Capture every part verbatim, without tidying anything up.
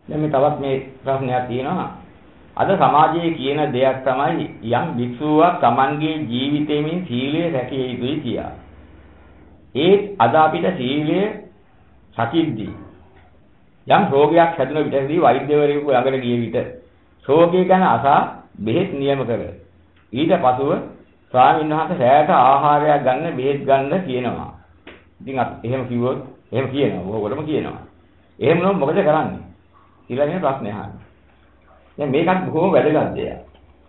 දැන් මේ තවත් මේ ප්‍රශ්නයක් තියෙනවා. අද සමාජයේ කියන දෙයක් තමයි යම් භික්ෂුවක් Tamanගේ ජීවිතයෙන් සීලය රැකිය යුතුයි කියලා. ඒත් අද අපිට සීලය රකිද්දී යම් රෝගයක් හැදුන විටදී වෛද්‍යවරයෙකු ළඟට ගිය විට රෝගය ගැන අසා බෙහෙත් නියම කර. ඊට පසුව ස්වාමීන් වහන්සේ රැයට ආහාරයක් ගන්න බෙහෙත් ගන්න කියනවා. ඉතින් අපි එහෙම කිව්වොත් එහෙම කියනවා. ඔයගොල්ලෝම කියනවා. එහෙම නම් මොකද කරන්නේ? කියලා මේ ප්‍රශ්නේ අහන්නේ. දැන් මේකත් බොහොම වැදගත් දෙයක්.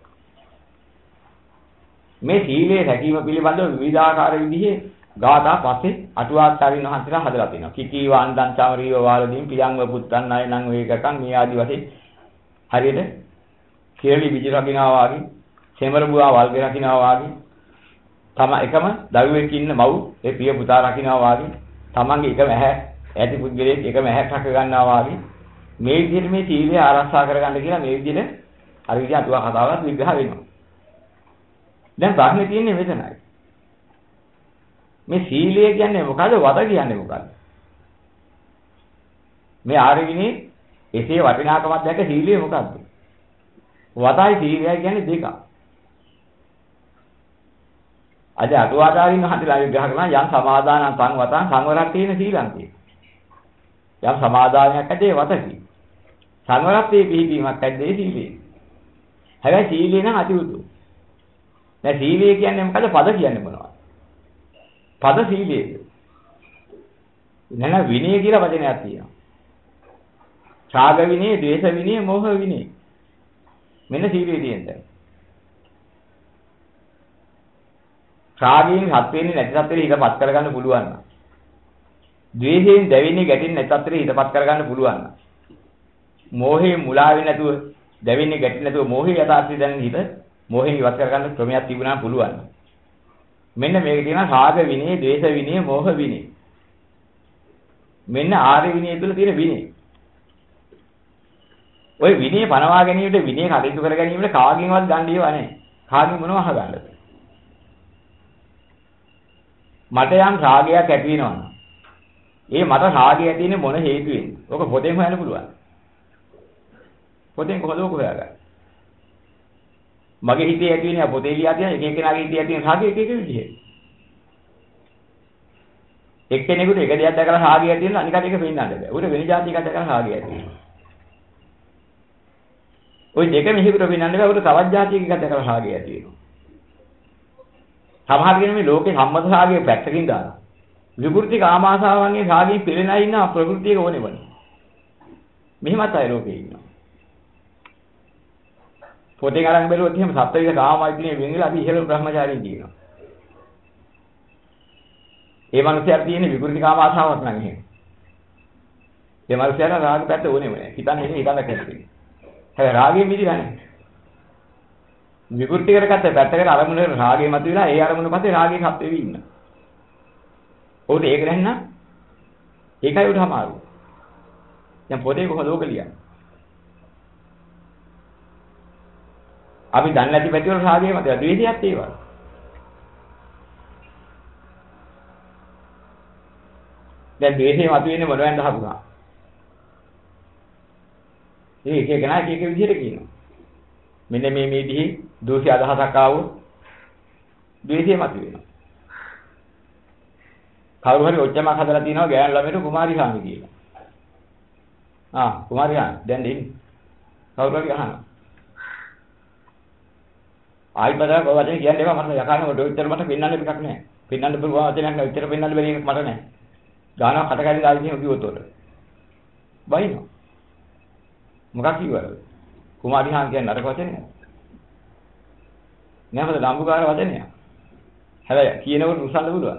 මේ සීලේ රැකීම පිළිබඳව විවිධාකාර විදිහේ ගාථා පස්සේ අටුවාචාරින් වහන්සේලා හදලා තිනවා. කිකී වන්දන් චමරීව වාලදීන් පියංව පුත්තන් අයනං වේකකං මේ ආදි වශයෙන් හරියට කෙරළි බිජ රකින්නවා වාගේ, සෙමර බුවා වල්ගේ රකින්නවා වාගේ, තම එකම දරුවෙක් ඉන්න මව් ඒ පිය පුතා රකින්නවා වාගේ, තමන්ගේ එකම ඇහැ ඇති පුද්ගලයෙක් එකම ඇහැක් රැක ගන්නවා වාගේ මේ විදිහට මේ සීලය ආරක්ෂා කරගන්න කියලා මේ විදිහට අර විදිහ අටුවා කතාවක් විග්‍රහ වෙනවා. දැන් ප්‍රශ්නේ තියෙන්නේ මෙතනයි. මේ සීලය කියන්නේ මොකද්ද? වද කියන්නේ මොකද්ද? මේ ආර්ය විනී එසේ වටිනාකමක් දැක සීලය මොකද්ද? වදයි සීලය කියන්නේ දෙකක්. අද අටුවාචාරින් වහන්සේලා විග්‍රහ කරන යම් සමාදානං සංවතං සංවරත්තේන සීලං කියන. යම් සමාදානයක් ඇතේ වතකි. සංවරත්තේ පිළිපීමක් ඇද්දේ සීලය. හැබැයි සීලය නම් අති උතුම්. දැන් සීලය කියන්නේ මොකද? පද කියන්නේ මොනවද? පද සීලයද? නේන විනය කියලා වචනයක් තියෙනවා. ඡාග විනය, ද්වේෂ විනය, මෝහ විනය. මෙන්න සීලයේ තියෙනවා. ඡාගයෙන් හත් වෙන්නේ නැති සත්‍යෙට හිතපත් කරගන්න පුළුවන් නම්. ද්වේෂයෙන් දැවෙන්නේ ගැටෙන්නේ නැති සත්‍යෙට හිතපත් කරගන්න පුළුවන් නම්. මෝහයෙන් මුලා වෙන්නේ නැතුව, දැවෙන්නේ ගැටෙන්නේ නැතුව මෝහය යථාර්ථය දැනෙන හිත මෝහයෙන් ඉවත් කරගන්න ක්‍රමයක් තිබුණා පුළුවන්. මෙන්න මේක තියෙනවා රාග විනය, ද්වේෂ විනය, මෝහ විනය. මෙන්න ආර්ය විනය තුළ තියෙන විනය. ওই විනය පනවා ගැනීමට විනය කටයුතු කර ගැනීමට කාගෙන්වත් ගන්න ඒවා නැහැ. කාගෙන් මොනව අහගන්නද? මට යම් රාගයක් ඇති වෙනවා. ඒ මට රාගය ඇති වෙන්නේ මොන හේතුවෙන්ද? ඔක පොතෙන් හොයන්න පුළුවන්. පොතෙන් කොහොමද ඔක හොයාගන්නේ? මගේ හිතේ ඇති වෙන පොතේ ලියා තියෙන එක එක්කෙනාගේ හිතේ ඇති වෙන රාගය එක එක විදිහේ. එක්කෙනෙකුට එක දෙයක් දැකලා රාගය ඇති වෙනවා අනිකට එක පෙන්නන්න බෑ. උට වෙන જાති එකක් දැකලා රාගය ඇති වෙනවා. ওই දෙක මෙහෙකට පෙන්නන්න බෑ. උට තවත් જાති එකක් දැකලා රාගය ඇති වෙනවා. සමහර කෙනෙක් මේ ලෝකේ සම්මත රාගය පැත්තකින් දානවා. විකෘති කාමාශාවන්ගේ රාගයෙන් පෙළෙනා ඉන්න ප්‍රകൃතියක ඕනේ වනේ. මෙහෙමත් අය ලෝකේ ඉන්නවා. පොතේ අරන් බැලුවොත් එහෙම සත්ත්වයේ කාමයිත්‍නේ වෙන්ගලා අපි ඉහළ බ්‍රහ්මචාරීන් කියනවා. ඒ මනුස්සයාට තියෙන විකෘති කාම ආශාවක් නම් එහෙම. ඒ මනුස්සයාට රාග පැත්ත ඕනෙම නෑ. හිතන්නේ ඉන්නේ හිතන්න කැමතියි. හැබැයි රාගයෙන් මිදිලා නෑ. විකෘති කරගත්ත පැත්තකට අරමුණ රාගය මතුවලා ඒ අරමුණ පස්සේ රාගයේ හත් වෙවි ඉන්න. ඔහුට ඒක නැත්නම් ඒකයි උට අමාරු. දැන් පොතේ කොහොමද ඕක ලියන්නේ? අපි දන්නේ නැති පැති වල රාගය මත ද්වේෂයත් ඒ වගේ. දැන් ද්වේෂය මතුවෙන්නේ මොනවෙන්ද හපුනා? ඒ එක එක කෙනා එක එක විදිහට කියනවා. මෙන්න මේ මේ විදිහේ දෝෂي අදහසක් ආවොත් ද්වේෂය මතුවෙනවා. කවුරු හරි ඔච්චමක් හදලා තිනවා ගෑනු ළමයට කුමාරි හාමි කියලා. ආ කුමාරි හාමි දැන් දෙන්නේ. කවුරු හරි අහනවා. ආයි බදා කො වචනේ කියන්නේ ඒවා මට යකාරම ඩො විතර මට පෙන්වන්න එකක් නැහැ. පෙන්වන්න පුළුවන් වචනයක් නෑ. විතර පෙන්වන්න බැරි එකක් මට නැහැ. ගානක් කට කැලි දාලා ඉන්නේ කිව්වොත් උඩ. බයිනෝ. මොකක් කිව්වද? කුමාරි හාන් කියන්නේ නරක වචනයක්. නෑමද ලම්බුකාර වචනයක්. හැබැයි කියනකොට උසන්න පුළුවන්.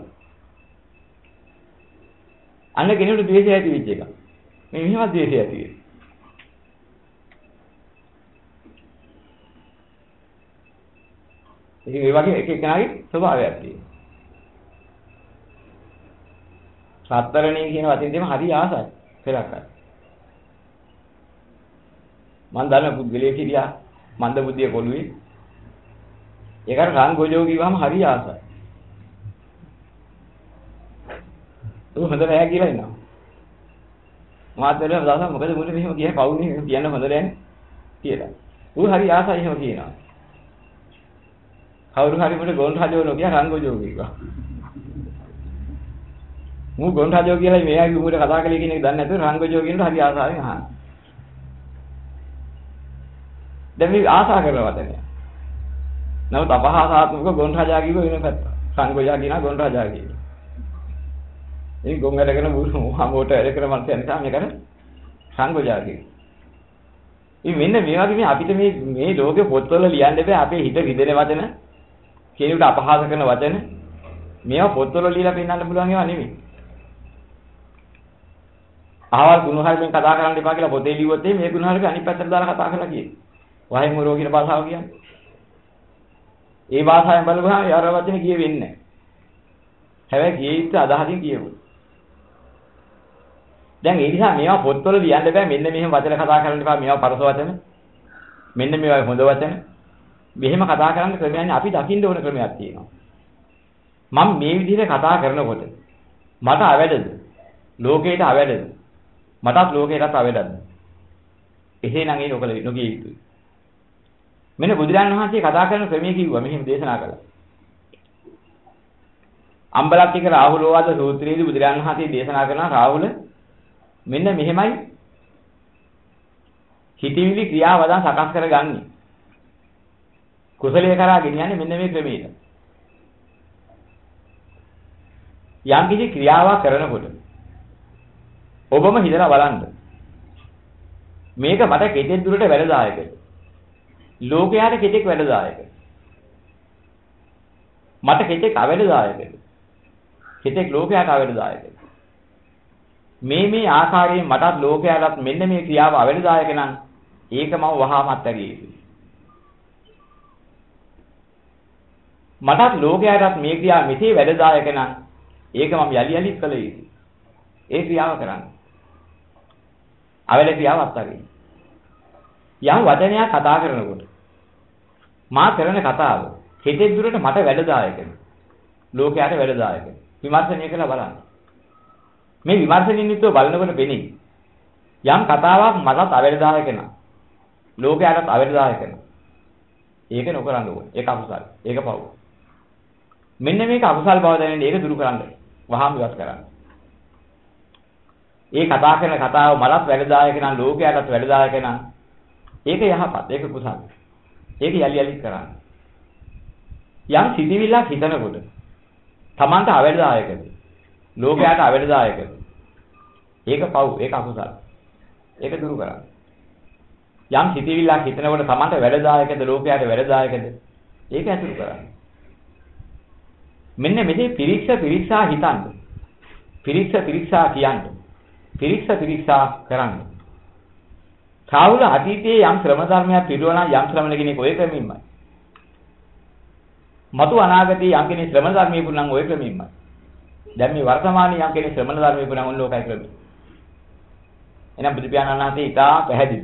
අන්න කෙනෙකුට ද්වේෂය ඇති වෙච්ච එක. මේ මෙහෙම ද්වේෂය ඇති වෙයි. ඉතින් ඒ වගේ එක එකනාගේ ස්වභාවයක් තියෙනවා. සතරණේ කියන වචනේ දෙම හරි ආසයි. පෙරක්කයි. මන් දන්න පුද්ගලයෙක් හිටියා මන්ද බුද්ධිය කොළුවේ. ඒකට රංගෝජෝ කිව්වම හරි ආසයි. ඌ හොඳ නැහැ කියලා ඉන්නවා. මාත් වෙලාව දාලා මොකද මුලින් මෙහෙම කියන කවුරුනේ කියන්න හොඳ නැහැ කියලා. ඌ හරි ආසයි එහෙම කියනවා. කවුරු හරි මුට ගොන් රජෝ කිය රංගෝජෝ කිව්වා. මූ ගොන් රජෝ කියලා මෙයාගේ මුට කතා කළේ කියන එක දන්නේ නැතුව රංගෝජෝ කියනට හරි ආසාවෙන් අහනවා. දැන් මේ ආසා කරන වචනය. නමුත් අපහාසාත්මක ගොන් රජා කිව්ව වෙන පැත්ත. රංගෝජා කියනවා ගොන් රජා කියනවා. මේ ගොන් වැඩගෙන බුරු හමෝට වැඩ කරන මනුස්සය නිසා මේකට රංගෝජා කියනවා. ඉතින් මෙන්න මේ වගේ මේ අපිට මේ මේ ලෝකේ පොත්වල ලියන්න බෑ අපේ හිත රිදෙන වචන කෙනෙකුට අපහාස කරන වචන මේවා පොත්වල ලියලා පෙන්නන්න පුළුවන් ඒවා නෙමෙයි. අහවල් ගුණහරියෙන් කතා කරන්න එපා කියලා පොතේ ලියුවොත් මේ ගුණහරිය අනිත් පැත්තට දාලා කතා කරලා කියයි. වහින් මොරෝ කියන භාෂාව කියන්නේ. ඒ භාෂාවෙන් බලපුවාම යාර වචනේ කියෙ වෙන්නේ නැහැ. හැබැයි කියෙ ඉස්ස අදහසින් කියවුවා. දැන් ඒ නිසා මේවා පොත්වල ලියන්න බෑ මෙන්න මෙහෙම වචන කතා කරන්න එපා මේවා පරස වචන. මෙන්න මේවා හොඳ වචන. මෙහෙම කතා කරන්න ක්‍රමයන්නේ අපි දකින්න ඕන ක්‍රමයක් තියෙනවා. මම මේ විදිහට කතා කරනකොට මට අවැඩද? ලෝකේට අවැඩද? මටත් ලෝකේටත් අවැඩද? එහෙනම් ඒක ඔකල නොකිය යුතුයි. මෙන්න බුදුරජාණන් වහන්සේ කතා කරන ක්‍රමයේ කිව්වා මෙහෙම දේශනා කළා. අම්බලක්තික රාහුලෝවාද සූත්‍රයේදී බුදුරජාණන් වහන්සේ දේශනා කරන රාහුල මෙන්න මෙහෙමයි හිතවිලි ක්‍රියාවදන් සකස් කරගන්නේ. කුසලයේ කරා ගෙනියන්නේ මෙන්න මේ ක්‍රමයට. යම් කිසි ක්‍රියාවක් කරනකොට ඔබම හිතලා බලන්න. මේක මට කෙතෙක් දුරට වැඩදායකද? ලෝකයට කෙතෙක් වැඩදායකද? මට කෙතෙක් අවැඩදායකද? කෙතෙක් ලෝකයට අවැඩදායකද? මේ මේ ආකාරයෙන් මටත් ලෝකයටත් මෙන්න මේ ක්‍රියාව අවැඩදායක නම් ඒක මම වහාම අත්හැරිය යුතුයි. මටත් ලෝකයටත් මේ ක්‍රියාව මෙසේ වැඩදායක නම් ඒක මම යලි යලි කළ යුතුයි. ඒ ක්‍රියාව කරන්න. අවැඩ ක්‍රියාව අත්හැරින්න. යම් වචනයක් කතා කරනකොට මා කරන කතාව කෙතෙක් දුරට මට වැඩදායකද? ලෝකයට වැඩදායකද? විමර්ශනය කරලා බලන්න. මේ විමර්ශනින් යුතුව බලනකොට වෙන්නේ යම් කතාවක් මටත් අවැඩදායක නම් ලෝකයටත් අවැඩදායක නම් ඒක නොකරන්න ඕනේ. ඒක අකුසල. ඒක පව්. මෙන්න මේක අකුසල් බව දැනෙන්නේ ඒක දුරු කරන්න. වහාම ඉවත් කරන්න. ඒ කතා කරන කතාව මලත් වැඩදායක නම් ලෝකයටත් වැඩදායක නම් ඒක යහපත්. ඒක කුසල. ඒක යලි යලි කරන්න. යම් සිතිවිල්ලක් හිතනකොට Tamanta අවැඩදායකද? ලෝකයට අවැඩදායකද? ඒක පව්. ඒක අකුසල. ඒක දුරු කරන්න. යම් සිතිවිල්ලක් හිතනකොට Tamanta වැඩදායකද? ලෝකයට වැඩදායකද? ඒක අතුරු කරන්න. මෙන්න මෙතේ පිරික්ස පිරික්සා හිතන්න. පිරික්ස පිරික්සා කියන්න. පිරික්ස පිරික්සා කරන්න. සාවුල අතීතයේ යම් ශ්‍රම ධර්මයක් පිළිවෙලා යම් ශ්‍රමණ කෙනෙක් ඔය ක්‍රමෙින්මයි. මතු අනාගතයේ යම් කෙනෙක් ශ්‍රම ධර්මයේ පුරනම් ඔය ක්‍රමෙින්මයි. දැන් මේ වර්තමානයේ යම් කෙනෙක් ශ්‍රමණ ධර්මයේ පුරනම් ඔන්න ලෝකයි ක්‍රමෙ. එහෙනම් බුදු පියාණන් වහන්සේ ඉතා පැහැදිලි.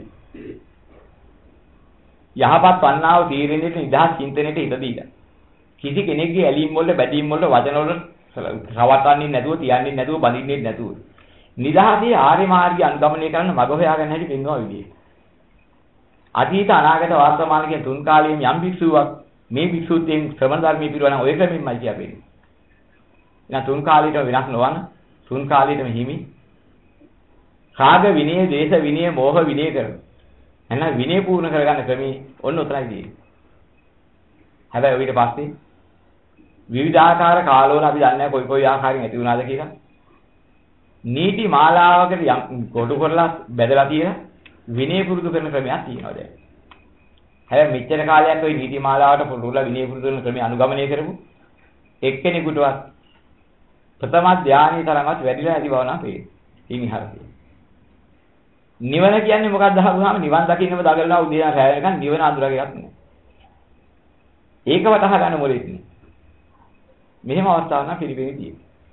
යහපත් වන්නාව තීරණයට නිදහස් චින්තනයට හිත දීලා. කිසි කෙනෙක්ගේ ඇලීම් වල බැඳීම් වල වචන වල රවටන්නේ නැතුව තියන්නේ නැතුව බඳින්නේ නැතුව නිදහසේ ආර්ය මාර්ගය අනුගමනය කරන මඟ හොයාගන්න හැටි පෙන්වනවා විදියට. අතීත අනාගත වර්තමාන කියන තුන් කාලයෙන් යම් භික්ෂුවක් මේ භික්ෂුත්වයෙන් ශ්‍රමණ ධර්මයේ පිළිවෙලන ඔය ක්‍රමෙන්මයි කියපෙන්නේ. එහෙනම් තුන් කාලීටම වෙනස් නොවන තුන් කාලීටම හිමි රාග විනය, දේශ විනය, මෝහ විනය කරන. එහෙනම් විනය පූර්ණ කරගන්න ක්‍රමී ඔන්න උතරයි තියෙන්නේ. හැබැයි ඊට පස්සේ විවිධාකාර කාලවල අපි දන්නේ නැහැ කොයි කොයි ආකාරයෙන් ඇති වුණාද කියලා. නීති මාලාවකට යම් කොටු කරලා බෙදලා තියෙන විනය පුරුදු කරන ක්‍රමයක් තියෙනවා දැන්. හැබැයි මෙච්චර කාලයක් ওই නීති මාලාවට පුරුදුලා විනය පුරුදු කරන ක්‍රමය අනුගමනය කරමු. එක්කෙනෙකුටවත් ප්‍රථම ධානයේ තරමවත් වැඩිලා ඇති බව නම් පේනවා. ඉනිහරදී. නිවන කියන්නේ මොකක්ද අහුවාම නිවන් දකින්නම දඟලනවා උදේ රැය වෙනකන් නිවන අඳුරගයක් නෑ. ඒක වටහා ගන්න මොලෙත් නේ. මෙහෙම අවස්ථාවක් නම් පිළිපෙන්නේ.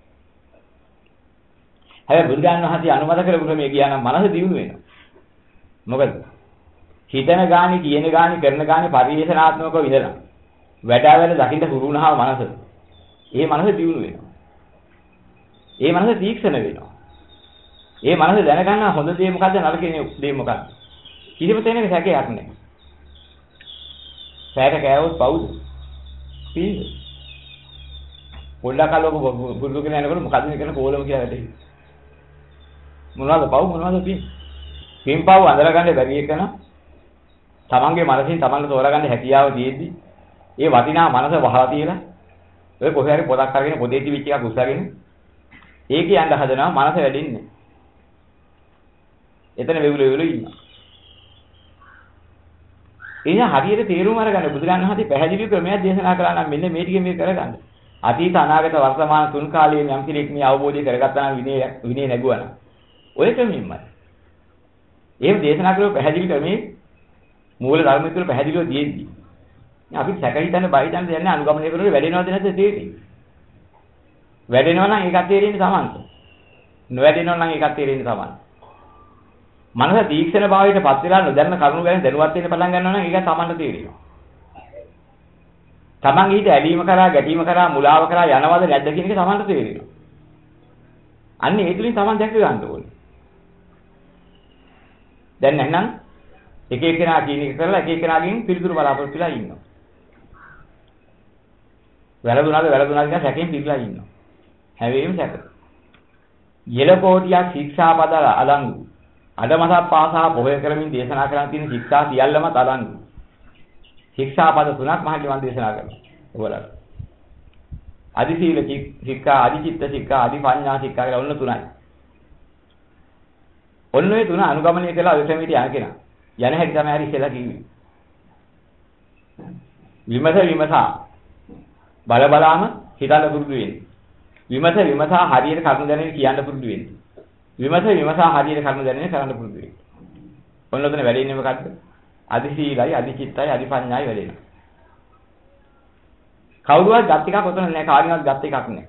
හැබැයි බුදුරජාණන් වහන්සේ අනුමත කරපු ක්‍රමයේ කියනනම් මනස දියුණු වෙනවා. මොකද? හිතන ගානි, කියන ගානි, කරන ගානි පරිේශනාත්මකව විඳලා වැඩවල දකින්න හුරුුණාම මනස. ඒ මනස දියුණු වෙනවා. ඒ මනස තීක්ෂණ වෙනවා. ඒ මනස දැනගන්න හොඳ දේ මොකද්ද නරක දේ මොකද්ද? කිසිම තැනක සැකයක් නැහැ. සැක කෑවොත් පවුද? පින්ද? පොඩ්ඩක් අලෝක බුදු කෙනා යනකොට මොකද්ද මේ කරන කෝලම කියලා වැටේ. මොනවද පව් මොනවද පින්? පින් පව් අඳලා ගන්න බැරි එකන තමන්ගේ මනසින් තමන්ට තෝරාගන්න හැකියාව තියෙද්දි ඒ වටිනා මනස වහලා තියලා ඔය කොහේ හරි පොතක් අරගෙන පොතේ තිබිච්ච එකක් උස්සගෙන ඒකේ යන්න හදනවා මනස වැඩින්නේ. එතන වෙවුල වෙවුල ඉන්නවා. එයා හරියට තේරුම් අරගන්න බුදුරජාණන් වහන්සේ පැහැදිලි ක්‍රමයක් දේශනා කළා නම් මෙන්න මේ ටික මේ කරගන්න. අතීත අනාගත වර්තමාන තුන් කාලයේ යම් කෙනෙක් මේ අවබෝධය කරගත්තා නම් විනය විනය නැගුවා නම් ඔය ක්‍රමෙන්නයි. එහෙම දේශනා කරලා පැහැදිලි ක්‍රමේ මූල ධර්ම තුළ පැහැදිලිව තියෙද්දි අපි සැක හිතන්න බය හිතන්න දෙන්නේ අනුගමනය කරනකොට වැඩෙනවද නැද්ද තේරෙන්නේ. වැඩෙනවා නම් ඒකත් තේරෙන්නේ සමන්ත. නොවැඩෙනවා නම් ඒකත් තේරෙන්නේ සමන්ත. මනස තීක්ෂණ භාවයට පත් වෙලා නොදන්න කරුණු ගැන දැනුවත් වෙන්න පටන් ගන්නවා නම් ඒක තමන්ට තේරෙනවා. තමන් ඊට ඇලීම කරා ගැටීම කරා මුලාව කරා යනවද නැද්ද කියන එක තමන්ට තේරෙනවා. අන්න ඒ තුලින් තමන් දැක ගන්න ඕනේ. දැන් නැත්නම් එක එකනා කියන එක කරලා එක එකනාගෙන් පිළිතුරු බලාපොරොත්තු වෙලා ඉන්නවා. වැරදුනාද වැරදුනාද කියන සැකයෙන් පිළිලා ඉන්නවා. හැවෙම සැක. යෙලකෝටියක් ශික්ෂාපද අලංගු. අඩමසක් පාසා පොහොය කරමින් දේශනා කරන තියෙන ශික්ෂා සියල්ලම තරංගු. ශික්ෂාපද තුනක් මහණනි මම දේශනා කරනවා. ඔයාලට. අදි සීල ශික්ෂා, අදි චිත්ත ශික්ෂා, අදි පඤ්ඤා ශික්ෂා කියලා ඔන්න තුනයි. ඔන්න ඔය තුන අනුගමනය කළා ඔය ක්‍රමයට යන කෙනා. යන හැටි තමයි හරි ඉස්සෙල්ලා කිව්වේ. විමස විමසා බල බලාම හිතන්න පුරුදු වෙන්න. විමස විමසා හරියට කරුණු දැනෙන කියන්න පුරුදු වෙන්න. විමස විමසා හරියට කරුණු දැනෙන කරන්න පුරුදු වෙන්න. ඔන්න ඔතන වැඩෙන්නේ මොකද්ද? අදි සීලයි, අදි චිත්තයි, අදි පඤ්ඤායි වැඩෙනවා. කවුරුවත් ගත් එකක් ඔතන නැහැ, කාගෙන්වත් ගත් එකක් නැහැ.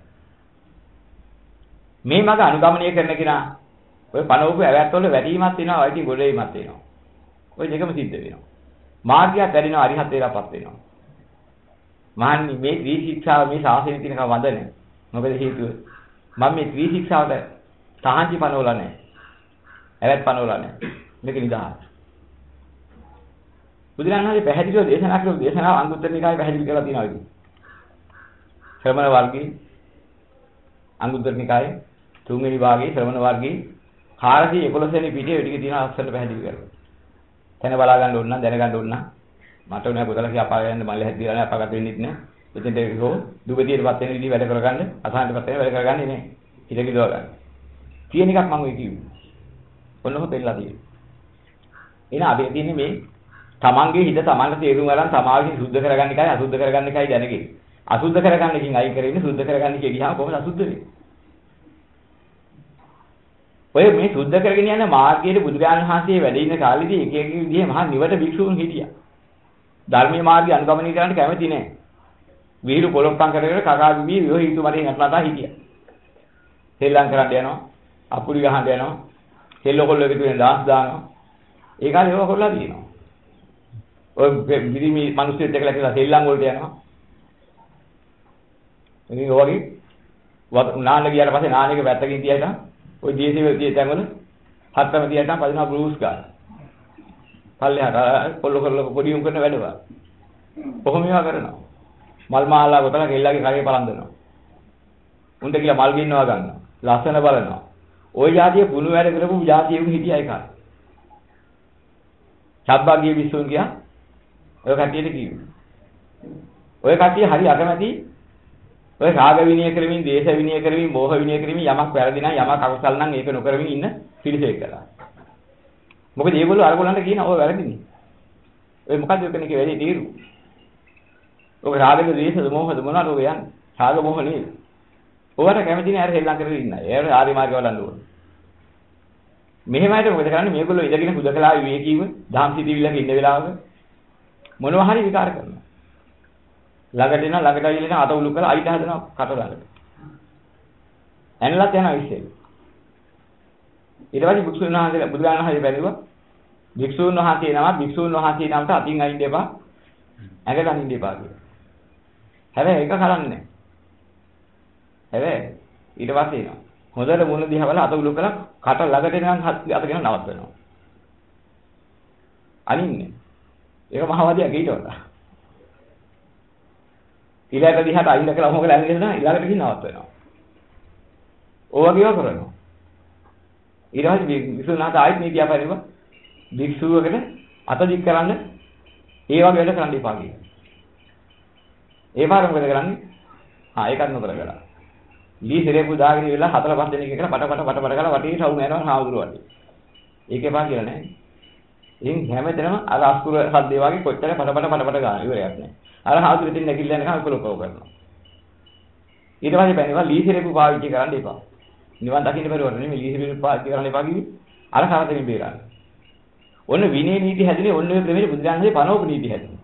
මේ මග අනුගමනය කරන කෙනා ඔය පනෝපු ඇවැත්වල වැඩිමත් වෙනවා, වයිටි ගොඩේමත් වෙනවා. ඔය දෙකම සිද්ධ වෙනවා. මාර්ගය වැඩිනවා, අරිහත් වේලාපත් වෙනවා. මහන්නි මේ ත්‍රි ශික්ෂාව මේ ශාසනයේ තියෙනක වඳ නැහැ. මොකද හේතුව? මම මේ ත්‍රි ශික්ෂාවට තහංචි පනවලා නැහැ. ඇවැත් පනවලා නැහැ. මේක නිදහස්. බුදුරජාණන් වහන්සේ පැහැදිලිව දේශනා කරපු දේශනාව අංගුත්තර නිකායේ පැහැදිලි කරලා තියෙනවා ඉතින්. ශ්‍රමණ වර්ගයේ අංගුත්තර නිකායේ තුන්වෙනි භාගයේ ශ්‍රමණ වර්ගයේ කාරණේ එකොළොස් වෙනි පිටේ ටික තියෙන අක්ෂර පැහැදිලි කරලා. තැන බලා ගන්න ඕන නම් දැන ගන්න ඕන නම් මට උනේ පොතල කිය අපාය යන්න මල්ලේ හැදිලා නැහැ අපාගත වෙන්නෙත් නැහැ. එතෙන්ට හෝ දුගතියටපත් වෙන විදිහ වැඩ කරගන්න අසහනටපත් වෙන වැඩ කරගන්නේ නැහැ. හිත කිදව ගන්න. තියෙන එකක් මම ඔය කිව්වේ. ඔන්නම පෙන්නලා තියෙනවා. එහෙනම් අපි තියෙන්නේ මේ තමන්ගේ හිත තමන්ට තේරුම් ගන්න සමාවින් සුද්ධ කරගන්න එකයි අසුද්ධ කරගන්න එකයි දැනගෙන. අසුද්ධ කරගන්න එකකින් අයින් කරගෙන සුද්ධ කරගන්න එකේ ගියාම කොහොමද අසුද්ධ වෙන්නේ? ඔය මේ සුද්ධ කරගෙන යන මාර්ගයේ බුදුරජාණන් වහන්සේ වැඩ ඉන්න කාලෙදී එක එක විදිහේ මහා නිවට භික්ෂූන් හිටියා. ධර්මීය මාර්ගය අනුගමනය කරන්න කැමති නැහැ. විහිළු පොලොක්කම් කරගෙන කකා බිබී විහිළු මරින් අටලතා හිටියා. සෙල්ලම් කරන්න යනවා, අපුඩි ගහන්න යනවා, සෙල්ලකොල්ල එකතු වෙන දාස් දානවා. ඒ කාලේ ඒව කරලා තියෙනවා. ඔය විදිමි මිනිස්සුත් එක්කලා කියලා සෙල්ලම් වලට යනවා. ඉතින් ඔයගේ නාන්න ගියාට පස්සේ නාන්නේක පැත්තකින් තියලා ඔය ජීසීවල තිය තැන්වල හත්තම තියලා පදිනවා බ්‍රූස් ගන්න. පල්ලෙහාට කොල්ල කරලා පොඩි උන් කරන වැඩවා. කොහොම ඒවා කරනවා. මල් මාලා ගොතලා කෙල්ලගේ කරේ පලඳනවා. උන්ට කියලා මල් ගින්නවා ගන්නවා. ලස්සන බලනවා. ওই જાතිය පුණු වැඩ කරපු જાතියෙකු හිටියා ඒ කාලේ. සබ්බාගිය විසුන් ගියා. ඔය කට්ටියට කිව්වා. ඔය කට්ටිය හරි අකමැති ඔය රාග විනය කරමින්, දේශ විනය කරමින්, මෝහ විනය කරමින් යමක් වැරදි නම් යමක් අකුසල නම් ඒක නොකරමින් ඉන්න පිළිසෙක් කළා. මොකද මේගොල්ලෝ අරගොල්ලන්ට කියන ඔය වැරදිනේ. ඔය මොකද්ද ඔය කෙනෙක්ගේ වැඩේ තීරු? ඔය රාගද, දේශද, මෝහද මොනවද ඔය යන්නේ? රාග මෝහ නෙවෙයි. ඔයාලට කැමති නෑ අර හෙල්ලම් කරගෙන ඉන්න. ඒ ආරි මාර්ගය වලන්න ඕන. මෙහෙමයිද මොකද කරන්නේ? මේගොල්ලෝ ඉඳගෙන හුදකලා විවේකීව දහම් සිතිවිල්ලක ඉන්න වෙලාවක මොනවා හරි විකාර කරනවා. ළඟට එනවා ළඟට ඇවිල්ලා අත උලු කරලා අයිට හදනවා කට ළඟට. ඇනලත් යනවා ඉස්සෙල්. ඊට පස්සේ භික්ෂුන් වහන්සේලා බුදුරජාණන් වහන්සේ බැලුවා. භික්ෂුන් වහන්සේ නම භික්ෂුන් වහන්සේ නමට අතින් අයින් දෙපා ඇඟ ගන්න දෙපා කියලා. හැබැයි ඒක කරන්නේ නැහැ. හැබැයි ඊට පස්සේ එනවා. හොඳට මුණ දිහා බලලා අත උලු කරලා කට ළඟට එනකන් අතගෙන නවත්වනවා. අනින්නේ. ඒක මහවදියා ඊට වඩා. ඊළඟ දිහාට අයින් කරලා මොකද ඇඟගෙන ඊළඟට ගිහින් නවත්වනවා. ඕවගේව කරනවා. ඊට පස්සේ විසුණුනාට ආයෙත් මේ දිහා බලනවා. භික්ෂුවකට අත දික් කරන්න ඒ වගේ වැඩ කරන්න එපා කියනවා. ඒ පාර මොකද කරන්නේ? ආ ඒකත් නොකර ගලා. ලී සිරේපු දාගෙන ඉවලා හතර පහ දෙනෙක් එකලා පට පට පට පට කරලා වටේ සවුම යනවා හාමුදුරුවෝ වටේ. ඒක එපා කියලා නෑ. ඉතින් හැමතැනම අර අස්කුර සද්දේ වගේ කොච්චර පට පට පට පට ගන්න ඉවරයක් නෑ. අර හාමුදුරුවෝ ඉතින් නැගිටලා යනකම් අකුලකව කරනවා. ඊට පස්සේ බැලුවා ලී සිරේපු පාවිච්චි කරන්න එපා. නිවන් දකින්න බැරුවට නෙමෙයි ලී සිරේපු පාවිච්චි කරන්න එපා කිව්වේ. අර කරදරින් බේරන්න. ඔන්න විනය නීති හැදුනේ ඔන්න ඔය ක්‍රමෙට බුදුරජාණන්සේ පනෝප නීති හැදුනේ.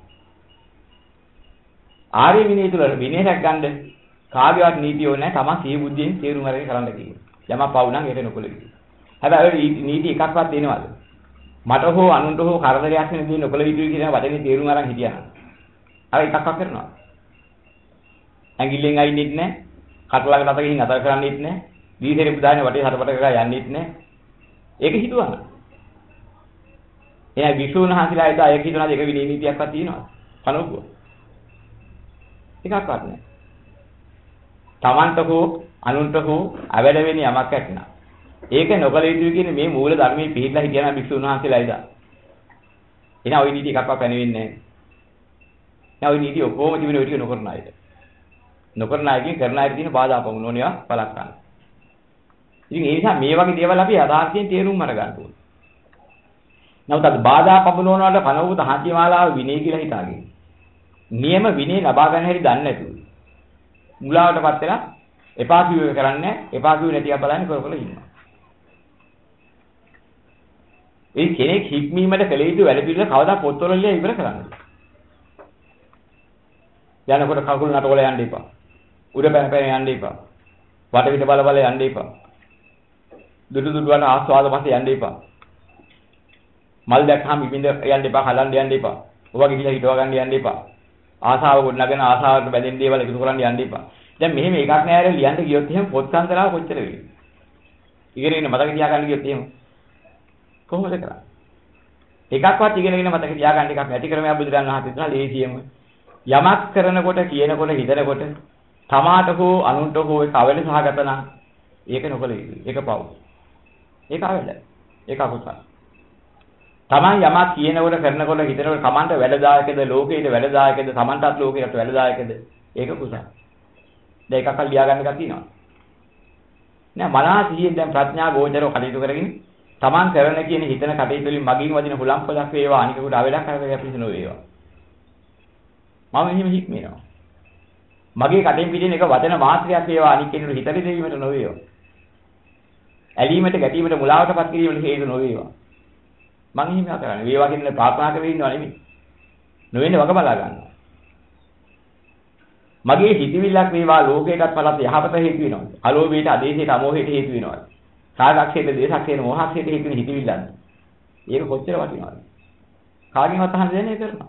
ආර්ය විනය තුල විනය රැක ගන්න කාගේවත් නීතිය ඕනේ නැහැ. තමන් සිහි බුද්ධියෙන් තේරුම් අරගෙන කරන්න කියනවා. යමක් පව් නම් ඒක නොකළ යුතුයි. හැබැයි ඔය නීති එකක්වත් දෙනවද? මට හෝ අනුන්ට හෝ කරදරයක් වෙන දේ නොකළ යුතුයි කියන වචනේ තේරුම් අරන් හිටියා. අර එකක්වත් කරනවා. ඇඟිල්ලෙන් අයින්නෙත් නැහැ. කට ළඟට අත ගිහින් අතර කරන්නෙත් නැහැ. දීසෙරේ පුදානේ වටේ හතරපට කරලා යන්නෙත් නැහැ. ඒක හිතුවා. එයා විසුණු හාසිලා එදා ඒක හිතනවා ඒක විනී නීතියක්වත් තියෙනවා. කනෝකුව. එකක්වත් නැහැ. තමන්ට හෝ අනුන්ට හෝ අවැඩ වෙන යමක් ඇත්නම් ඒක නොකල යුතුයි කියන මේ මූල ධර්මයේ පිළිලා හිටියනම් විසුණු හාසිලා එදා. එනවා ওই නීති එකක්වත් පැනෙන්නේ නැහැ. එනවා ওই නීති ඔක්කොම තිබෙන ඔය ටික නොකරන අයට. නොකරන අයකින් කරන අයට තියෙන බාධා පමුණුවනවා බලක් ගන්න. ඉතින් ඒ නිසා මේ වගේ දේවල් අපි යථාර්ථයෙන් තේරුම් අරගන්න ඕනේ. නමුත් අද බාධා පමුණුවනවාට කනවුත හාන්ති මාලාව විනය කියලා හිතාගෙන. නියම විනය ලබා ගන්න හැටි දන්නේ නැතුව. මුලාවටපත් වෙලා එපා කිව්ව කරන්නේ එපා කිව්ව නැතිව බලන්නේ කර කර ඉන්නවා. ඒ කෙනෙක් හික්මීමට කළ යුතු වැඩ පිළිවෙල කවදා පොත්වල ලියලා ඉවර කරන්නේ. යනකොට කකුල් නටවල යන්න එපා. උඩ පැන පැන යන්න එපා. වටපිට බල බල යන්න එපා. දුඩු දුඩු වල ආස්වාද පස්සේ යන්න එපා. මල් දැක්කම ඉබින්ද යන්න එපා, හලන්න යන්න එපා. ඔබගේ ගිහලා හිටව ගන්න යන්න එපා. ආසාව ගොඩනගෙන ආසාවට බැඳෙන දේවල් එකතු කරන්න යන්න එපා. දැන් මෙහෙම එකක් නෑ ආරෙ ලියන්න ගියොත් එහෙම පොත් සංතරාව කොච්චර වෙයිද? ඉගෙනගෙන මතක තියාගන්න ගියොත් එහෙම කොහොමද කරන්නේ? එකක්වත් ඉගෙනගෙන මතක තියාගන්න එකක් නැති ක්‍රමයක් බුදුරන් වහන්සේ දෙනවා ලේසියෙම. යමක් කරනකොට කියනකොට හිතනකොට තමාට හෝ අනුන්ට හෝ ඒක අවැඩ සහගත නම් ඒක නොකල යුතුයි. ඒක පව්. ඒක අවැඩ. ඒක අකුසල. තමන් යමක් කියනකොට කරනකොට හිතනකොට තමන්ට වැඩදායකද ලෝකෙට වැඩදායකද තමන්ටත් ලෝකෙට වැඩදායකද ඒක කුසල. දැන් එකක් ලියා ගන්න එකක් තියෙනවා. නෑ මනස සිහියෙන් දැන් ප්‍රඥා ගෝචරව කටයුතු කරගෙන තමන් කරන කියන හිතන කටයුතු වලින් මගින් වදින හුලම්පලක් වේවා අනිකකට අවලක් කරගෙන පිළිසන වේවා. මම එහෙම හික්මේනවා. මගේ කටෙන් පිටින් එක වචන මාත්‍රයක් වේවා අනික් කෙනෙකුට හිතට දෙවීමට නොවේවා. ඇලීමට ගැටීමට මුලාවටපත් කිරීමට හේතු නොවේවා. මං එහෙම කරන්නේ. වේවා කියන ප්‍රාර්ථනා කරගෙන ඉන්නව නෙමෙයි. නොවෙන්නේ වග බලා ගන්නවා. මගේ හිතවිල්ලක් වේවා ලෝකයටත් පළත් යහපත හේතු වෙනවා. අලෝභයට, ආදේශයට, අමෝහයට හේතු වෙනවා. කාගක්ෂේත, දේශක්ෂේත, මොහක්ෂේත හේතු වෙන හිතවිල්ලක්. ඒක කොච්චර වටිනවද? කාගෙන්වත් අහන්න දෙන්නේ කරනවා.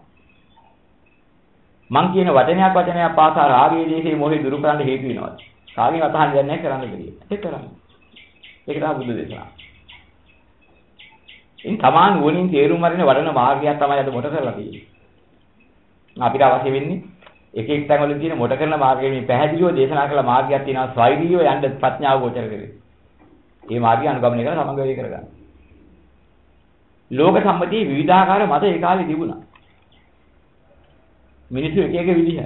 මං කියන වචනයක් වචනයක් පාසා රාගයේ දේශේ මොහේ දුරු කරන්න හේතු වෙනවා. කාගෙන්වත් අහන්න දෙන්නේ නැහැ කරන්න බැරි. ඒක කරන්නේ. ඒක තමයි බුදු දේශනාව. ඉතින් තමාන් වුණින් තේරුම් අරින වඩන මාර්ගයක් තමයි අද මොට කරලා තියෙන්නේ. අපිට අවශ්‍ය වෙන්නේ එක එක තැන් වල තියෙන මොට කරන මාර්ගය මේ පැහැදිලිව දේශනා කළ මාර්ගයක් තියෙනවා ස්වෛරීව යන්න ප්‍රඥාව ගෝචර කරේ. මේ මාර්ගය අනුගමනය කරලා සමග වේ කරගන්න. ලෝක සම්මතියේ විවිධාකාර මත ඒ කාලේ තිබුණා. මිනිස්සු එක එක විදිහයි.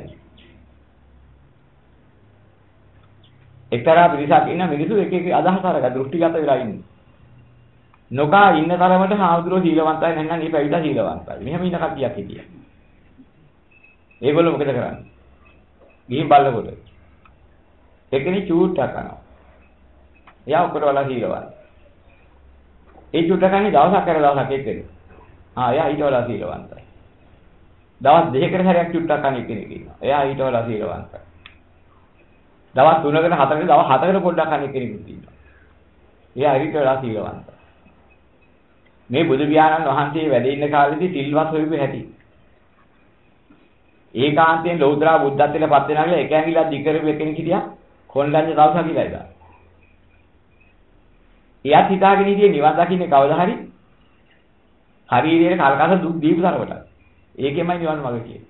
එක්තරා පිරිසක් ඉන්න මිනිස්සු එක එක අදහස් අරගෙන දෘෂ්ටිගත වෙලා ඉන්නේ. නොකා ඉන්න තරමට හාමුදුරුවෝ සීලවන්තයි නැත්නම් මේ පැවිදි සීලවන්තයි. මෙහෙම ඉන්න කට්ටියක් හිටියා. ඒගොල්ලෝ මොකද කරන්නේ? ගිහින් බල්ලකොට. එක්කෙනෙක් චූට්ටක් කරනවා. එයා ඔක්කොට වල සීලවන්ත. ඒ චූට්ට කන්නේ දවසක් කර දවසක් එක්කෙනෙක්. ආ එයා ඊට වඩා සීලවන්තයි. දවස් දෙකකට සැරයක් චුට්ටක් කන කෙනෙක් ඉන්නවා. එයා ඊට වඩා සීලවන්තයි. දවස් තුනකට හතරකට දවස් හතකට පොඩ්ඩක් කන කෙනෙකුත් ඉන්නවා. එයා ඊට වඩා සීලවන්තයි. මේ බුදු පියාණන් වහන්සේ වැඩ ඉන්න කාලෙදී සිල්වත් හොයපු හැටි. ඒකාන්තයෙන් ලෞතර බුද්ධත්වයට පත් වෙනා කියලා එක ඇඟිල්ලක් දිග කරපු කෙනෙක් හිටියා. කොණ්ඩඤ්ඤ දවසක් කියලා ඉදා. එයාත් හිතාගෙන හිටියේ නිවන් දකින්නේ කවදා හරි ශරීරයේ කල්කස දුක් දීපු තරමට. ඒකෙමයි නිවන් මාර්ගය කියන්නේ.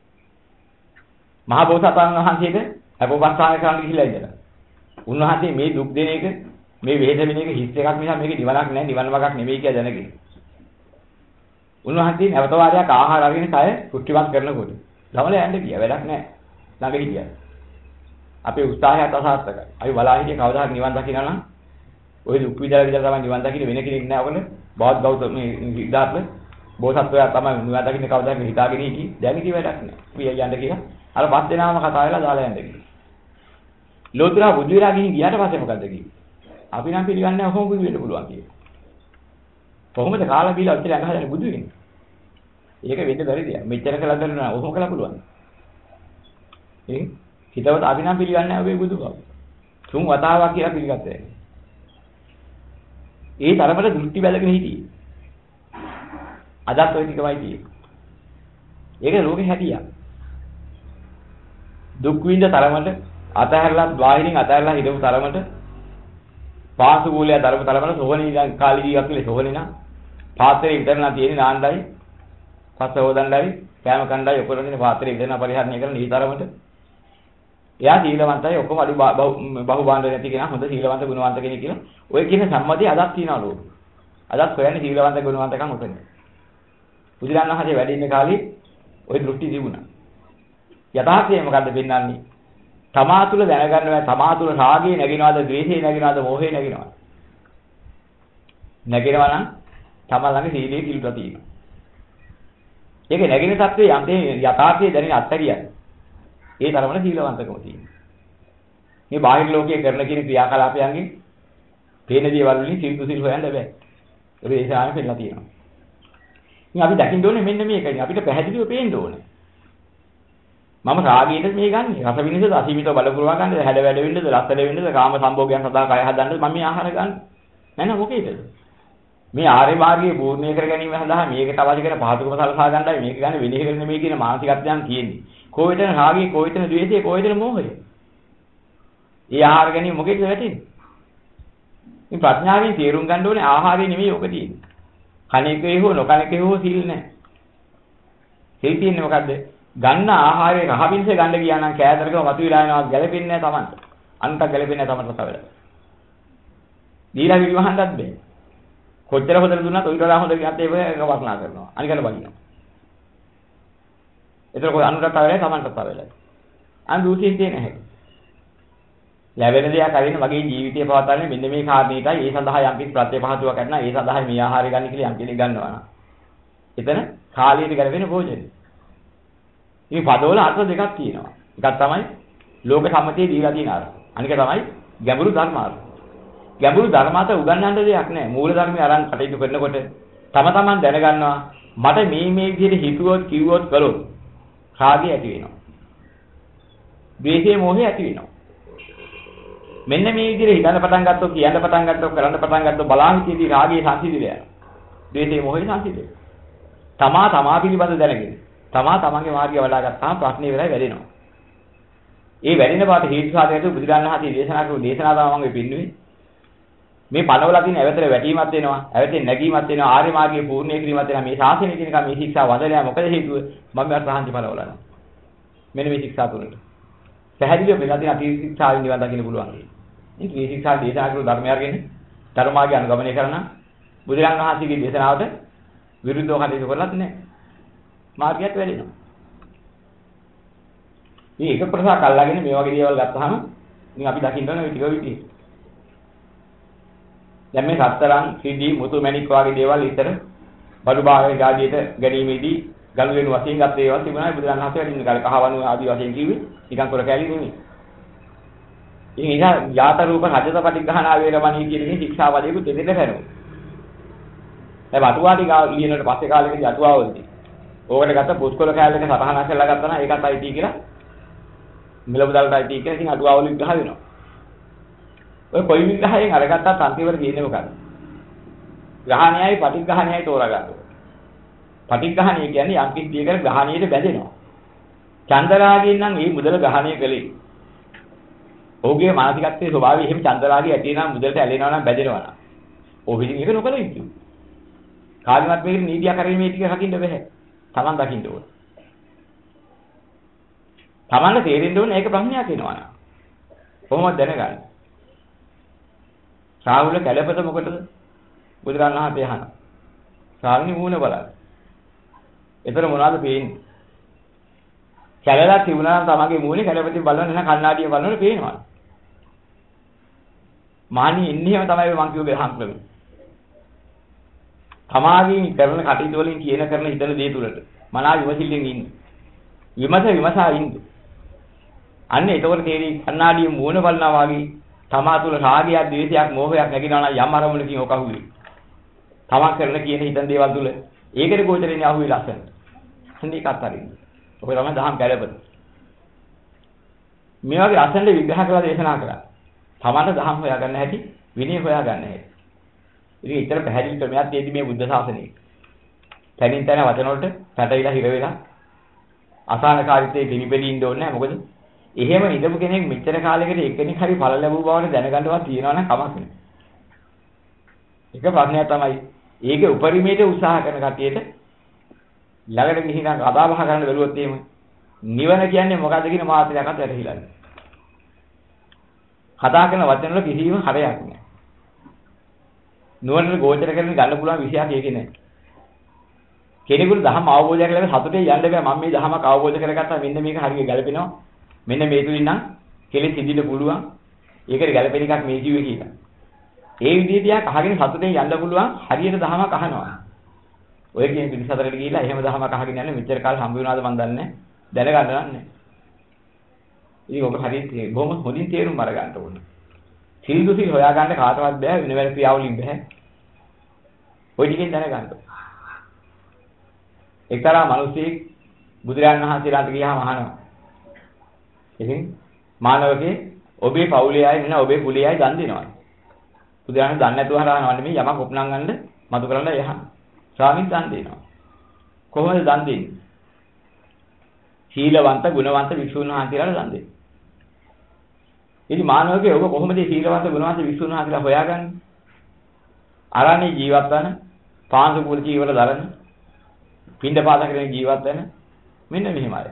මහා බෝසතාණන් වහන්සේට අපෝපස්ථාන කරන්න ගිහිල්ලා ඉඳලා. උන්වහන්සේ මේ දුක් දෙන එක මේ වේද වෙන එක හිස් එකක් නිසා මේක නිවනක් නෑ නිවන් මාර්ගයක් නෙමෙයි කියලා දැනගෙන. උන්වහන්සේ නැවත වාරයක් ආහාර අරගෙන කය පුෂ්ටිමත් කරනකොට ළමල යන්න ගියා වැඩක් නෑ. ළඟ හිටියා. අපේ උත්සාහයත් අසාර්ථකයි. අපි බලා හිටියේ කවදා හරි නිවන් දකින්න නම් ඔය දුක් විඳලා විඳලා තමයි නිවන් දකින්න වෙන කෙනෙක් නෑ ඔකනේ. බෞද්ධ ගෞතම මේ සිද්ධාර්ථ බෝසත්වයා තමයි නිවන් දකින්න කවදා හරි හිතාගෙන හිටියේ. දැන් ඉති වැඩක් නෑ. අපි යන්න කියලා අර පස් දෙනාම කතා වෙලා දාලා යන්න කිව්වා. ලෝතුරා බුදු විලා ගිහින් ගියාට පස්සේ මොකද කිව්වේ? අපි නම් පිළිගන්නේ නැහැ කොහොම බුදු වෙන්න පුළුවන් කියලා. කොහොමද කාලා බීලා ඔච්චර යන හදන්නේ බුදු වෙන්නේ? ඒක වෙන්න බැරි දෙයක්. මෙච්චර කළා දන්නා ඔහොම කළා පුළුවන්. ඒ හිතවත් අපි නම් පිළිගන්නේ නැහැ ඔබේ බුදු බව. තුන් වතාවක් කියලා පිළිගත්තේ. ඒ තරමට දෘෂ්ටි බැලගෙන හිටියේ. අදත් ඔය ටිකමයි තියෙන්නේ. ඒක ලෝකේ හැටියක්. දුක් විඳ තරමට අතහැරලා බාහිරින් අතහැරලා හිටපු තරමට පාසු ගෝලයා දරපු තරමට සෝහණී කාලී ජීවත් වෙලේ සෝහණී නම් පාත්‍රේ විතර නම් තියෙන්නේ නාණ්ඩයි පස්ස හොදණ්ඩයි කෑම කණ්ඩායි ඔක්කොම තියෙන පාත්‍රේ විතර නම් පරිහරණය කරන ඊ තරමට එයා සීලවන්තයි ඔක්කොම අඩු බහු බාණ්ඩ නැති කෙනා හොඳ සීලවන්ත ගුණවන්ත කෙනෙක් කියලා ඔය කියන සම්මතිය අදත් තියනවා ලෝකෙ අදත් හොයන්නේ සීලවන්ත ගුණවන්තකම් උතන බුදුරණන් වහන්සේ වැඩ ඉන්න කාලේ ওই දෘෂ්ටි තිබුණා යථාර්ථය මොකද්ද පෙන්වන්නේ තමා තුළ දැනගන්න බෑ තමා තුළ රාගය නැගිනවද ද්වේෂය නැගිනවද මෝහය නැගිනවද නැගිනවා නම් තමා ළඟ සීලයේ කිලුට තියෙනවා ඒක නැගින තත්ත්වයේ යම්තේ යථාර්ථය දැනෙන අත්තරියයි ඒ තරමට සීලවන්තකම තියෙනවා මේ බාහිර ලෝකයේ කරන කියන ක්‍රියාකලාපයන්ගෙන් පේන දේවල් වලින් සිල් දුසිල් හොයන්න බෑ ඒක ඒසාවෙන් පෙන්නලා තියෙනවා ඉතින් අපි දකින්න ඕනේ මෙන්න මේකයි අපිට පැහැදිලිව පේන්න ඕනේ මම රාගයට මේ ගන්නේ රස විනිසද අසීමිතව බල පුරවා ගන්නද හැඩ වැඩ වෙන්නද ලස්සන වෙන්නද කාම සම්භෝගයන් සදා කය හදන්නද මම මේ ආහාර ගන්න නෑ නෑ මොකේද මේ ආර්ය මාර්ගයේ පූර්ණේ කර ගැනීම සඳහා මේකට අවශ්‍ය කරන පහසුකම සලසා ගන්නයි මේක ගන්න වෙලෙහ කරන මේ කියන මානසිකත්වයන් තියෙන්නේ කොහෙටන රාගය කොහෙටන ද්වේෂය කොහෙටන මෝහය ඒ ආහාර ගැනීම මොකේද වැටෙන්නේ මේ ප්‍රඥාවෙන් තේරුම් ගන්න ඕනේ ආහාරය නෙමෙයි ඔක තියෙන්නේ කණේකේ හෝ නොකණේකේ හෝ සිල් නෑ සිල් තියෙන්නේ මොකද්ද ගන්න ආහාරයේ රහ පිණිස ගන්න ගියා නම් කෑදරකම වතුවිලා යනවා ගැලපෙන්නේ නැහැ Tamanට. අන්ට ගැලපෙන්නේ නැහැ Tamanට තවල. දීලා විවහන්නත් බෑ. කොච්චර හොදලා දුන්නත් ඔයිට වඩා හොද ගියත් ඒක වර්ණනා කරනවා. අනිකට බලිනවා. ඒතර කොයි අනුරට තවලයි Tamanට තවලයි. අන් දූෂින් තියෙන හැටි. ලැබෙන දේක් අරින්න මගේ ජීවිතය පවත්වන්නේ මෙන්න මේ කාරණේටයි ඒ සඳහා යම් කිසි ප්‍රත්‍යපහතුවක් කරනවා. ඒ සඳහා මේ ආහාරය ගන්න කියලා යම් කෙනෙක් ගන්නවා නම්. එතන කාලයට ගැලපෙන භෝජනේ. මේ පදවල අර්ථ දෙකක් තියෙනවා. එකක් තමයි ලෝක සම්මතියේ දීලා තියෙන අර්ථ. අනික තමයි ගැඹුරු ධර්ම අර්ථ. ගැඹුරු ධර්මාත උගන්වන්න දෙයක් නැහැ. මූල ධර්මයේ අරන් කටයුතු කරනකොට තම තමන් දැනගන්නවා මට මේ මේ විදිහට හිතුවොත් කිව්වොත් කළොත් රාගය ඇති වෙනවා. ද්වේෂය මොහේ ඇති වෙනවා. මෙන්න මේ විදිහට හිතන්න පටන් ගත්තොත් කියන්න පටන් ගත්තොත් කරන්න පටන් ගත්තොත් බලාහිතේදී රාගය සංසිඳිලා යනවා. ද්වේෂය මොහේ සංසිඳෙනවා. තමා තමා පිළිබඳ දැනගෙන තමා තමන්ගේ මාර්ගය වඩා ගත්තාම ප්‍රශ්නේ වෙලයි වැඩෙනවා. ඒ වැඩෙන පාට හේතු සාධකයට බුදුරණන් වහන්සේ දේශනා කරපු දේශනා තමයි මම පෙන්නුවේ. මේ පනවලා තියෙන ඇවතර වැටීමක් වෙනවා, ඇවතෙන් නැගීමක් වෙනවා, ආර්ය මාර්ගයේ පූර්ණේ කිරීමක් වෙනවා. මේ ශාසනය කියන එක මේ ශික්ෂා වදලයා මොකද හේතුව? මම අර සාහන්ති පනවලා. මෙන්න මේ ශික්ෂා තුනට. පැහැදිලිව මෙලා තියෙන අති ශික්ෂාවෙන් නිවන් දකින්න පුළුවන්. මේ ත්‍රි ශික්ෂා දේශනා කරපු ධර්මය අරගෙන ධර්මාර්ගය අනුගමනය කරන බුදුරණන් වහන්සේගේ දේශනාවට විරුද්ධව කටයුතු කරලත් නැහැ. මාර්ගයට වැඩෙනවා. මේ එක ප්‍රසාර අල්ලාගෙන මේ වගේ දේවල් ගත්තාම ඉතින් අපි දකින්න ඕනේ ටික විදිහට. දැන් මේ සතරන් සිද්ධි මුතු මැණික් වගේ දේවල් ඉතර බඩු භාගයේ ගාදියට ගැනීමේදී ගලු වෙන වශයෙන් ගත්ත ඒවා තිබුණා බුදුරණන් හතර වැඩින්න කාලේ කහවණු ආදී වශයෙන් කිව්වේ නිකන් කර කැලි නෙමෙයි. ඉතින් ඒක යාත රූප රජත පටිඝානා වේරමණී කියන මේ ශික්ෂා වදේකුත් දෙදෙන්න කරනවා. දැන් අටුවාටි ලියනට පස්සේ කාලෙකදී අටුවාවලදී ඕකට ගත්ත පුස්කොළ කැලේක සතහනක් කරලා ගත්තා නම් ඒකත් අයිති කියලා මිලමුදල්ට අයිති කියලා ඉතින් අටුවාවල විග්‍රහ වෙනවා. ඔය කොයි විග්‍රහයෙන් අරගත්තත් අන්තිමට තියෙන්නේ මොකක්ද? ග්‍රහණයයි පටිඝානයයි තෝරා ගන්න ඕනේ. පටිඝානය කියන්නේ යම් කිසි දෙයකට ග්‍රහණියට බැඳෙනවා. චන්දරාගයෙන් නම් මේ මුදල ග්‍රහණය කළේ. ඔහුගේ මානසිකත්වයේ ස්වභාවය එහෙම චන්දරාගය ඇති වෙනා මුදලට ඇලෙනවා නම් බැඳෙනවා නම්. ඔහු ඉතින් ඒක නොකළ යුතුයි. කාගෙවත් මේක නීතිය කරගෙන මේ ටික රකින්න බෑ. Taman දකින්න ඕන. Tamanට තේරෙන්න ඕනේ ඒක ප්‍රඥාවක් වෙනවා නා. කොහොමද දැනගන්නේ? රාහුල කැළපත මොකටද? බුදුරණන් වහන්සේ අහනවා. ශ්‍රාවණි මූණ බලන්න. ඒතර මොනවද පේන්නේ? කැළලා තිබුණා නම් තමගේ මූණේ කැළපතින් බලන නැහ කණ්ණාඩිය බලනකොට පේනවා. මානි ඉන්නේම තමයි මං කියුවේ හම්ක්‍රම. තමාගෙන් කරන කටයුතු වලින් කියන කරන හිතන දේ තුලට මනා විමසිල්ලෙන් ඉන්න. විමස විමසා ඉන්න. අන්න ඒතකොට තේරි කණ්ණාඩියේ මූණ බලනවා වගේ තමා තුල රාගයක්, ද්වේෂයක්, මෝහයක් නැගිනවා නම් යම් අරමුණකින් ඔක අහුවේ. තමන් කරන කියන හිතන දේවල් තුල ඒකේ ගෝචරෙන්නේ අහුවේ ලස්සන. හඳි කතරින්. ඔය තමයි දහම් කැළපත. මේ වගේ අසන්න විග්‍රහ කරලා දේශනා කරා. තමන්ට දහම් හොයාගන්න හැටි, විනය හොයාගන්න හැටි. ඉතින් ඊතර පැහැදිලි ක්‍රමයක් තියෙදි මේ බුද්ධ ශාසනයේ. තනින් තන වචන වලට පැටවිලා හිර වෙලා අසහනකාරීත්වයේ පිළිපෙළී ඉන්න ඕනේ නැහැ. මොකද එහෙම ඉඳපු කෙනෙක් මෙච්චර කාලයකට එක්කෙනෙක් හරි ඵල ලැබුව බවට දැනගන්නවත් තියනවා නම් කමක් නෑ. එක ප්‍රශ්නයක් තමයි ඒකේ උපරිමයට උත්සාහ කරන කටියට ළඟට ගිහින් කතා බහ කරන්න බැලුවොත් එහෙම නිවන කියන්නේ මොකද්ද කියන මාතෘකාවකට වැටහිලා ඉන්නේ. කතා කරන වචන වල කිසිම හරයක් නෑ. නුවණට ගෝචර කරගෙන ගන්න පුළුවන් විශයක් ඒකේ නෑ. කෙනෙකුට ධර්ම අවබෝධයක් ලැබෙන සතුටේ යන්න බෑ. මම මේ ධර්මයක් අවබෝධ කරගත්තා මෙන්න මේක හරියට ගැලපෙනවා. මෙන්න මේ තුලින් නම් කෙලෙස් ඉදින්න පුළුවන්. ඒකට ගැලපෙන එකක් මේ කිව්වේ කියලා. ඒ විදිහට යක් අහගෙන සතුටෙන් යන්න පුළුවන් හරියට දහමක් අහනවා. ඔය කියන පිළිසතරකට ගිහිල්ලා එහෙම දහමක් අහගෙන යන්නේ මෙච්චර කාල හම්බ වෙනවද මන් දන්නේ නැහැ. දැනගන්න නැහැ. ඉතින් ඔබ හරියට බොහොම හොඳින් තේරුම් අරගන්න ඕනේ. සිල් දුසිල් හොයාගන්න කාටවත් බෑ වෙන වෙන ක්‍රියාවලින් බෑ. ඔය ටිකෙන් දැනගන්න. එක්තරා මිනිසෙක් බුදුරජාණන් වහන්සේලාට ගියාම අහනවා. ඉතින් මානවකේ ඔබේ පවුලේ අය නෙන ඔබේ කුලේ අය දන් දෙනවා. බුදුරජාණන් දන්නේ නැතුව හරහනවා නෙමෙයි යමක් උපනං ගන්න මතු කරන්න යහන. ස්වාමීන් දන් දෙනවා. කොහොමද දන් දෙන්නේ? සීලවන්ත ගුණවන්ත විසුණු වහන්සේලාට දන් දෙන්නේ. ඉතින් මානවකේ ඔබ කොහොමද සීලවන්ත ගුණවන්ත විසුණු වහන්සේලා හොයාගන්නේ? අරණේ ජීවත් වෙන, පාංශු කුල ජීවල දරන, පින්ඩපාත කරගෙන ජීවත් වෙන මෙන්න මෙහෙමයි.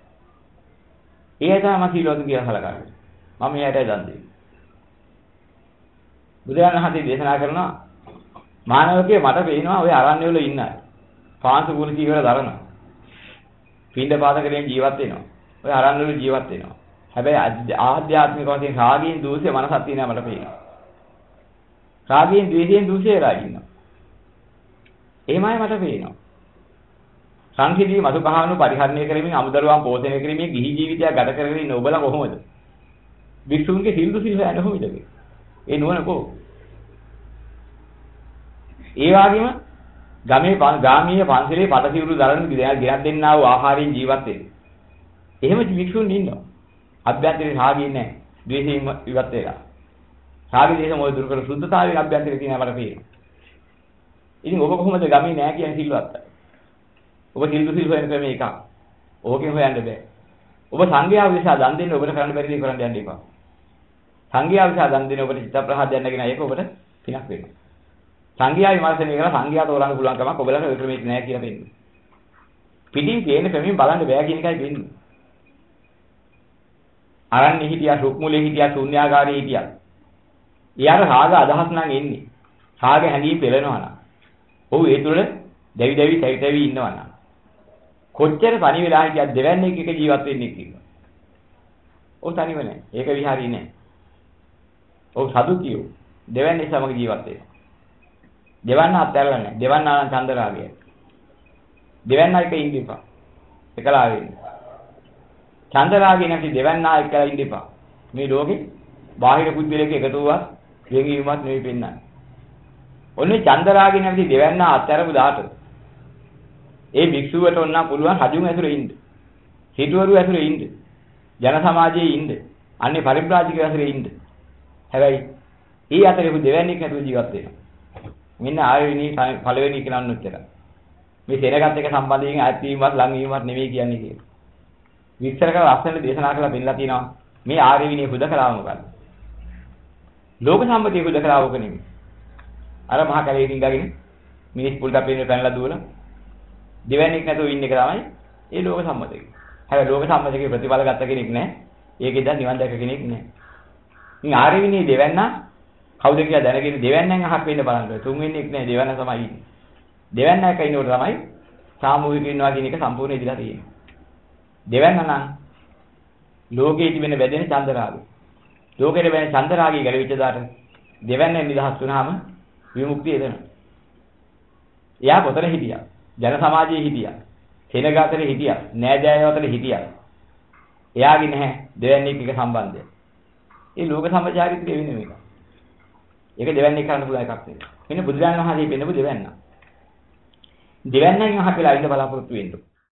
ඒ තමයි සීලවන්ත කියලා සලකන්නේ. මම එයාටයි දන් දෙන්නේ. බුදුරජාණන් වහන්සේ දේශනා කරනවා මානවකේ මට පේනවා ඔය අරණ්‍ය වල ඉන්න අය. පාංශු කුල ජීවල දරන. පින්ඩපාත කරගෙන ජීවත් වෙනවා. ඔය අරණ්‍ය වල ජීවත් වෙනවා. හැබැයි ආධ්‍යාත්මික වශයෙන් රාගයෙන් දෝෂේ මනසක් තියෙනවා මට පේනවා. රාගයෙන් ද්වේෂයෙන් දෝෂේ රාග ඉන්නවා. එහෙමයි මට පේනවා. සංකීර්ණ මතු කහවණු පරිහරණය කරමින් අමුදරුවන් පෝෂණය කරමින් ගිහි ජීවිතයක් ගත කරගෙන ඉන්න ඔබලා කොහොමද? වික්ෂුන්ගේ සිල් දුසිල් හොයන්නේ කොහොමද? ඒ නුවණ කො? ඒ වගේම ගමේ ගාමීය පන්සලේ පටසිවුරු දරන ගෙනත් දෙන්නා වූ ආහාරයෙන් ජීවත් වෙන්නේ. එහෙම වික්ෂුන් ඉන්නවා. අභ්‍යන්තරේ රාගය නැහැ. ද්වේෂයෙන් ඉවත් වෙලා. රාග දේශ මොය දුරු කර සුද්ධතාවයෙන් අභ්‍යන්තරේ තියෙනවා මට පේනවා. ඉතින් ඔබ කොහොමද ගමේ නැහැ කියන සිල්වත්? ඔබ සිල් දුසිල් හොයන ක්‍රමේ එකක්. ඕකෙන් හොයන්න බෑ. ඔබ සංඝයාව විසා දන් දෙන්න ඔබට කරන්න බැරි දේ කරන්න යන්න එපා. සංඝයාව විසා දන් දෙන්න ඔබට චිත්ත ප්‍රහාදයක් නැගෙන ඒක ඔබට පිනක් වෙනවා. සංඝයා විමර්ශනය කරලා සංඝයා තෝරන්න පුළුවන් කමක් ඔබලට ඔය ක්‍රමෙත් නැහැ කියලා දෙන්නේ. පිටින් කියන ක්‍රමෙන් බලන්න බෑ කියන එකයි වෙන්නේ. අරන්නේ හිටියා, රුක්මුලේ හිටියා, ශුන්‍යාගාරේ හිටියා. ඊයර රාග අදහස් නම් එන්නේ. රාග හැඟීම් පෙළෙනවා නම්. ඔව් ඒ තුළ දෙවි දෙවි තැවි තැවි ඉන්නවා නම්. කොච්චර තනි වෙලා හිටියත් දෙවන්නේ එක ජීවත් වෙන්නේ කියලා. ඔව් තනිව නැහැ. ඒක විහාරී නැහැ. ඔව් සදුකියෝ දෙවන්නේ සමග ජීවත් වෙනවා. දෙවන්න අත්හැරලා නැහැ. දෙවන්නා නම් චන්ද රාගය. දෙවන්නා එක ඉන්න එපා. එකලා වෙන්නේ. චන්ද රාගය නැති දෙවන්නා එකලා ඉන්න එපා. මේ ලෝකේ බාහිර පුද්ගලයෙක් එකතු වුවත් වෙගීමක් නෙවෙයි පෙන්නන්නේ. ඔන්නේ චන්ද රාගය නැති දෙවන්නා අත්හැරපු දාට ඒ භික්ෂුවට ඕන නම් පුළුවන් රජුන් ඇතුලේ ඉන්න. හිටවරු ඇතුලේ ඉන්න. ජන සමාජයේ ඉන්න. අන්නේ පරිබ්‍රාජිකයෝ ඇතුලේ ඉන්න. හැබැයි ඊ අතරේ දෙවන්නේක් නැතුව ජීවත් වෙනවා. මෙන්න ආයෙවිනි පළවෙනි කෙනාන් උත්තර. මේ සෙනගත් එක සම්බන්ධයෙන් ආයත් වීමවත් ලං වීමවත් නෙවෙයි කියන්නේ කියලා. විස්තර කරලා අස්සන දේශනා කරලා පෙන්නලා තියෙනවා. මේ ආර්ය විනය හුදකලාව මොකක්ද? ලෝක සම්පතිය හුදකලාව ඔක නෙමෙයි. අර මහා කැලේකින් ගගෙන මිනිස් පුල්ට අපේ පැනලා දුවලා දෙවන්නේක් නැතුව ඉන්න එක තමයි ඒ ලෝක සම්මතය. හැබැයි ලෝක සම්මතයේ ප්‍රතිඵල ගත්ත කෙනෙක් නැහැ. ඒකෙන් දැන් නිවන් දැක කෙනෙක් නැහැ. ඉතින් ආර්ය විනී දෙවන්න කවුද කියලා දැනගෙන දෙවන්නන් අහක් වෙන්න බලන්න. තුන් වෙන්නේ නැහැ දෙවන්න තමයි ඉන්නේ. දෙවන්න එක ඉන්නකොට තමයි සාමූහික ඉන්නවා කියන එක සම්පූර්ණ ඉදිලා තියෙන්නේ. දෙවන්න නම් ලෝකයේ තිබෙන වැදෙන චන්දරාගය. ලෝකයේ වැදෙන චන්දරාගය ගැලවිච්ච දාට දෙවන්න නිදහස් වුණාම විමුක්තිය එදෙනවා. එයා පොතේ හිටියා. ජන සමාජයේ හිටියා. සෙනග අතරේ හිටියා. නෑදෑයෝ අතරේ හිටියා. එයාගේ නැහැ දෙවන්නේක එක සම්බන්ධය. ඒ ලෝක සම්චාරිත්‍රය වෙන්නේ මේක. ඒක දෙවන්නේ කරන්න පුළුවන් එකක් නෙවෙයි. මෙන්න බුදුරජාණන් වහන්සේ පෙන්නපු දෙවන්න. දෙවන්නන් අහකලා ඉන්න බලාපොරොත්තු වෙන්න.